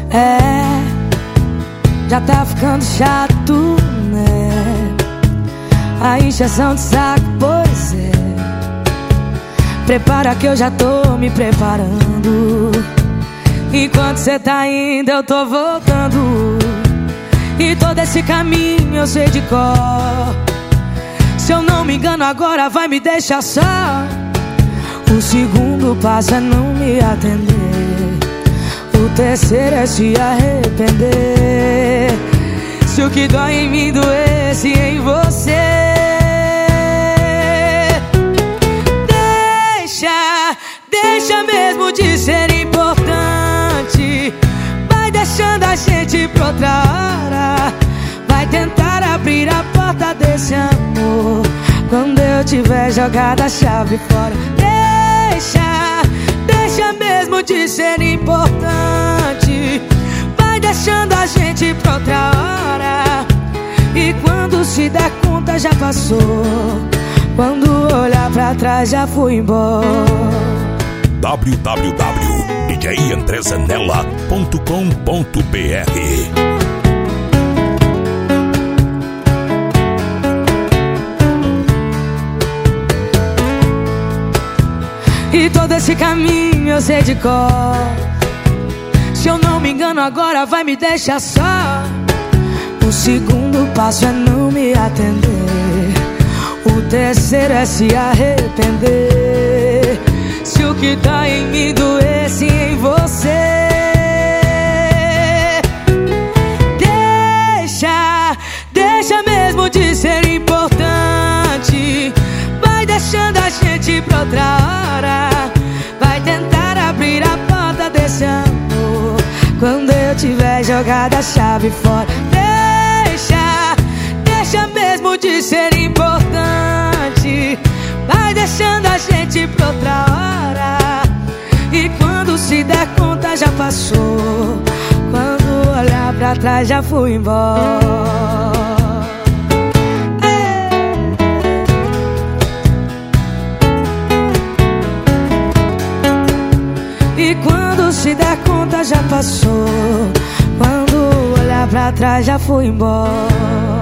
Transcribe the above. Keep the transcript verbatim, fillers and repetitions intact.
É, já tá ficando chato, né? A encheção de saco, pois é. Prepara que eu já tô me preparando. Enquanto cê tá indo, eu tô voltando. E todo esse caminho eu sei de cor. Se eu não me engano agora vai me deixar só. O segundo passo é não me atender. O terceiro é se arrepender. Se o que dói em mim doesse em você, Deixa, deixa mesmo de ser importante. Vai deixando a gente pra outra hora. Vai tentar abrir a porta desse amor quando eu tiver jogado a chave fora. Deixa, deixa mesmo de ser importante. Vai deixando a gente pra outra hora. E quando se der conta já passou. Quando olhar pra trás já fui embora. w w w ponto d j andré zanella ponto com ponto b r. E todo esse caminho eu sei de cor. Se eu não me engano agora vai me deixar só. O segundo passo é não me atender. O terceiro é se arrepender. Se o que dá em mim doesse em você, Deixa, deixa mesmo de ser importante. Vai deixando a gente pra outra hora. Vai tentar abrir a porta desse amor quando eu tiver jogado a chave fora. Deixa, deixa mesmo de ser importante. Vai deixando a gente pra outra hora. E quando se der conta já passou. Quando olhar pra trás já fui embora. E quando se der conta já passou. Quando olhar pra trás já fui embora.